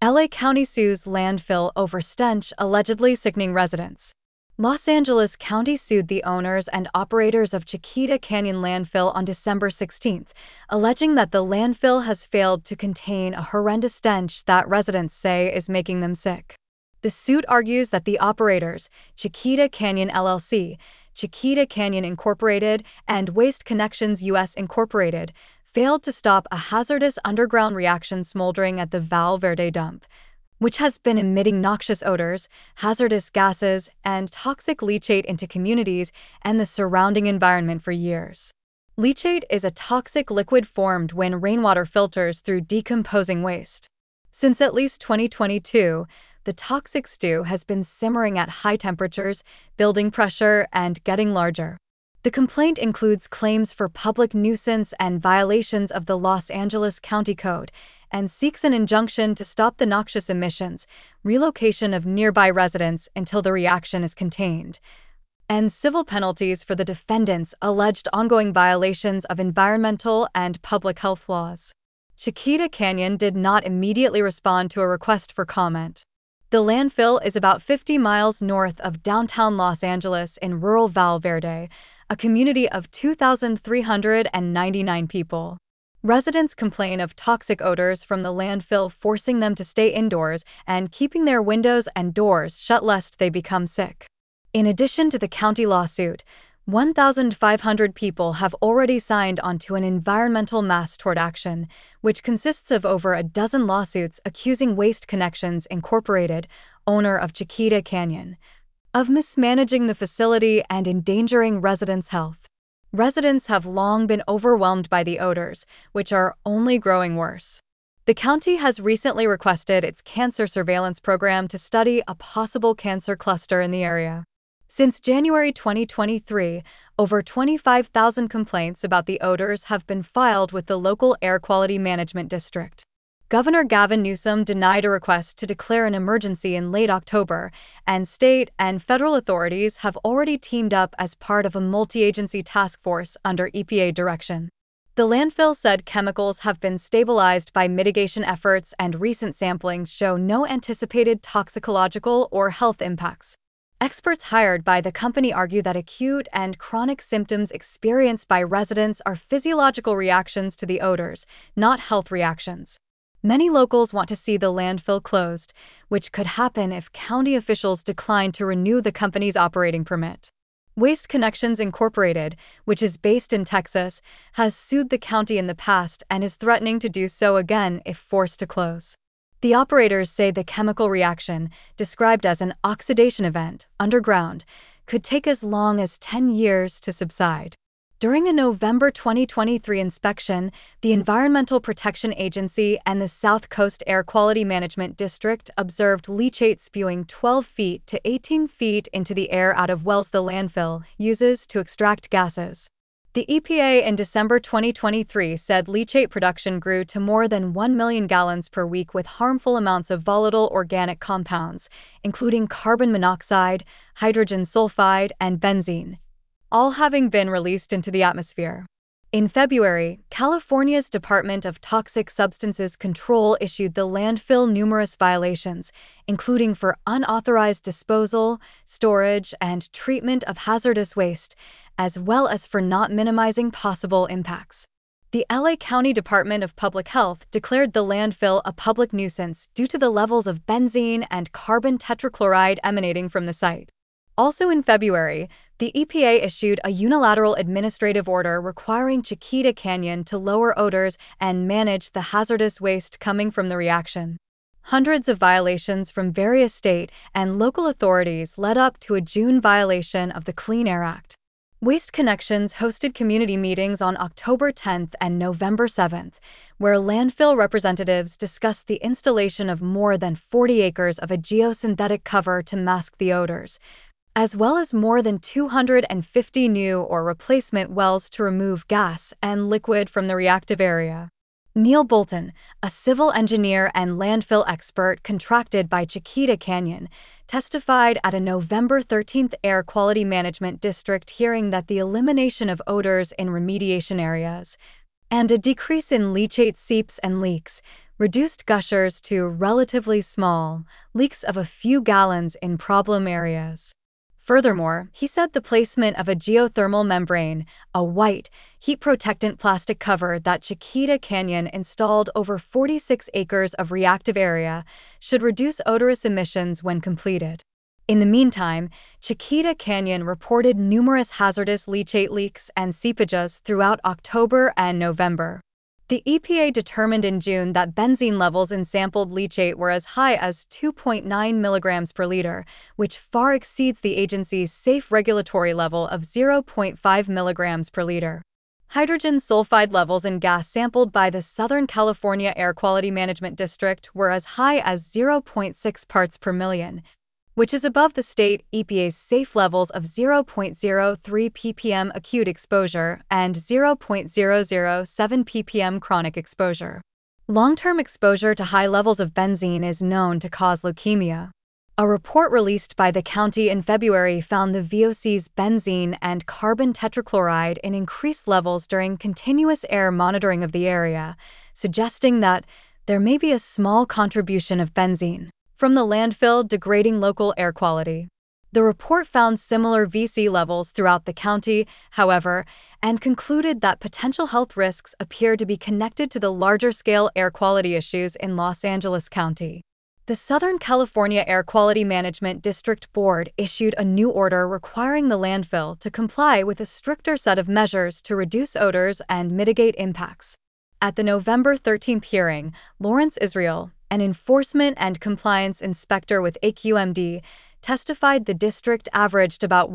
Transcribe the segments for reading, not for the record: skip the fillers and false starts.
LA County sues landfill over stench allegedly sickening residents. Los Angeles County sued the owners and operators of Chiquita Canyon Landfill on December 16, alleging that the landfill has failed to contain a horrendous stench that residents say is making them sick. The suit argues that the operators, Chiquita Canyon LLC, Chiquita Canyon Incorporated, and Waste Connections US Incorporated, failed to stop a hazardous underground reaction smoldering at the Val Verde dump, which has been emitting noxious odors, hazardous gases, and toxic leachate into communities and the surrounding environment for years. Leachate is a toxic liquid formed when rainwater filters through decomposing waste. Since at least 2022, the toxic stew has been simmering at high temperatures, building pressure, and getting larger. The complaint includes claims for public nuisance and violations of the Los Angeles County Code and seeks an injunction to stop the noxious emissions, relocation of nearby residents until the reaction is contained, and civil penalties for the defendants' alleged ongoing violations of environmental and public health laws. Chiquita Canyon did not immediately respond to a request for comment. The landfill is about 50 miles north of downtown Los Angeles in rural Val Verde, a community of 2,399 people. Residents complain of toxic odors from the landfill forcing them to stay indoors and keeping their windows and doors shut lest they become sick. In addition to the county lawsuit, 1,500 people have already signed onto an environmental mass tort action, which consists of over a dozen lawsuits accusing Waste Connections Incorporated, owner of Chiquita Canyon, of mismanaging the facility and endangering residents' health. Residents have long been overwhelmed by the odors, which are only growing worse. The county has recently requested its cancer surveillance program to study a possible cancer cluster in the area. Since January 2023, over 25,000 complaints about the odors have been filed with the local Air Quality Management District. Governor Gavin Newsom denied a request to declare an emergency in late October, and state and federal authorities have already teamed up as part of a multi-agency task force under EPA direction. The landfill said chemicals have been stabilized by mitigation efforts and recent samplings show no anticipated toxicological or health impacts. Experts hired by the company argue that acute and chronic symptoms experienced by residents are physiological reactions to the odors, not health reactions. Many locals want to see the landfill closed, which could happen if county officials decline to renew the company's operating permit. Waste Connections Incorporated, which is based in Texas, has sued the county in the past and is threatening to do so again if forced to close. The operators say the chemical reaction, described as an oxidation event underground, could take as long as 10 years to subside. During a November 2023 inspection, the Environmental Protection Agency and the South Coast Air Quality Management District observed leachate spewing 12 feet to 18 feet into the air out of wells the landfill uses to extract gases. The EPA in December 2023 said leachate production grew to more than 1 million gallons per week with harmful amounts of volatile organic compounds, including carbon monoxide, hydrogen sulfide, and benzene, all having been released into the atmosphere. In February, California's Department of Toxic Substances Control issued the landfill numerous violations, including for unauthorized disposal, storage, and treatment of hazardous waste, as well as for not minimizing possible impacts. The LA County Department of Public Health declared the landfill a public nuisance due to the levels of benzene and carbon tetrachloride emanating from the site. Also in February, the EPA issued a unilateral administrative order requiring Chiquita Canyon to lower odors and manage the hazardous waste coming from the reaction. Hundreds of violations from various state and local authorities led up to a June violation of the Clean Air Act. Waste Connections hosted community meetings on October 10th and November 7th, where landfill representatives discussed the installation of more than 40 acres of a geosynthetic cover to mask the odors, as well as more than 250 new or replacement wells to remove gas and liquid from the reactive area. Neil Bolton, a civil engineer and landfill expert contracted by Chiquita Canyon, testified at a November 13th Air Quality Management District hearing that the elimination of odors in remediation areas and a decrease in leachate seeps and leaks reduced gushers to relatively small leaks of a few gallons in problem areas. Furthermore, he said the placement of a geothermal membrane, a white, heat-protectant plastic cover that Chiquita Canyon installed over 46 acres of reactive area, should reduce odorous emissions when completed. In the meantime, Chiquita Canyon reported numerous hazardous leachate leaks and seepages throughout October and November. The EPA determined in June that benzene levels in sampled leachate were as high as 2.9 milligrams per liter, which far exceeds the agency's safe regulatory level of 0.5 milligrams per liter. Hydrogen sulfide levels in gas sampled by the Southern California Air Quality Management District were as high as 0.6 parts per million, which is above the state EPA's safe levels of 0.03 ppm acute exposure and 0.007 ppm chronic exposure. Long-term exposure to high levels of benzene is known to cause leukemia. A report released by the county in February found the VOC's benzene and carbon tetrachloride in increased levels during continuous air monitoring of the area, suggesting that there may be a small contribution of benzene from the landfill degrading local air quality. The report found similar VC levels throughout the county, however, and concluded that potential health risks appear to be connected to the larger-scale air quality issues in Los Angeles County. The Southern California Air Quality Management District Board issued a new order requiring the landfill to comply with a stricter set of measures to reduce odors and mitigate impacts. At the November 13th hearing, Lawrence Israel, an enforcement and compliance inspector with AQMD, testified the district averaged about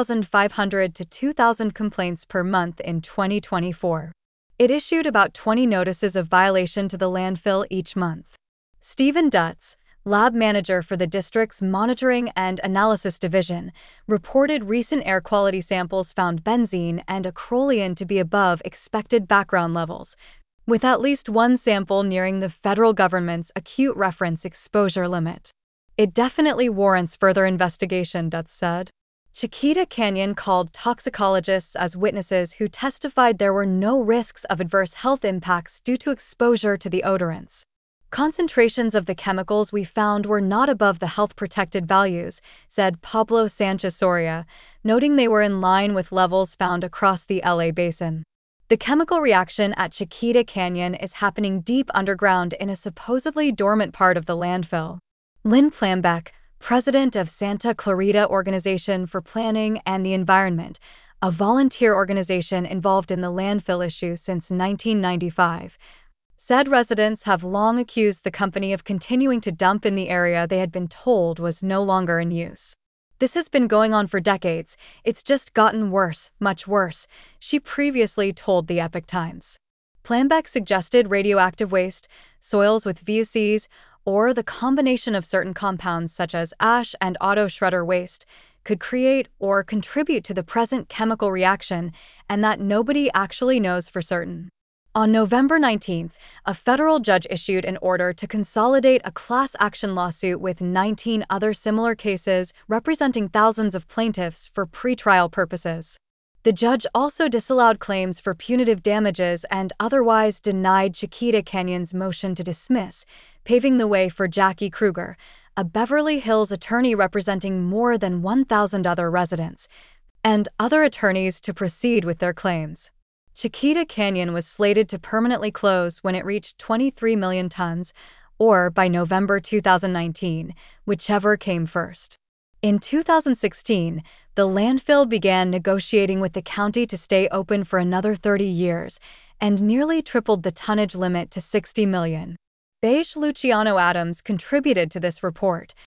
1,500 to 2,000 complaints per month in 2024. It issued about 20 notices of violation to the landfill each month. Stephen Dutz, lab manager for the district's Monitoring and Analysis Division, reported recent air quality samples found benzene and acrolein to be above expected background levels, with at least one sample nearing the federal government's acute reference exposure limit. It definitely warrants further investigation, Dutz said. Chiquita Canyon called toxicologists as witnesses who testified there were no risks of adverse health impacts due to exposure to the odorants. Concentrations of the chemicals we found were not above the health-protected values, said Pablo Sanchez Soria, noting they were in line with levels found across the LA basin. The chemical reaction at Chiquita Canyon is happening deep underground in a supposedly dormant part of the landfill. Lynn Plambeck, president of Santa Clarita Organization for Planning and the Environment, a volunteer organization involved in the landfill issue since 1995, said residents have long accused the company of continuing to dump in the area they had been told was no longer in use. This has been going on for decades. It's just gotten worse, much worse, she previously told the Epoch Times. Plambeck suggested radioactive waste, soils with VOCs, or the combination of certain compounds such as ash and auto shredder waste could create or contribute to the present chemical reaction, and that nobody actually knows for certain. On November 19th, a federal judge issued an order to consolidate a class action lawsuit with 19 other similar cases representing thousands of plaintiffs for pretrial purposes. The judge also disallowed claims for punitive damages and otherwise denied Chiquita Canyon's motion to dismiss, paving the way for Jackie Kruger, a Beverly Hills attorney representing more than 1,000 other residents, and other attorneys to proceed with their claims. Chiquita Canyon was slated to permanently close when it reached 23 million tons, or by November 2019, whichever came first. In 2016, the landfill began negotiating with the county to stay open for another 30 years and nearly tripled the tonnage limit to 60 million. Beige Luciano Adams contributed to this report,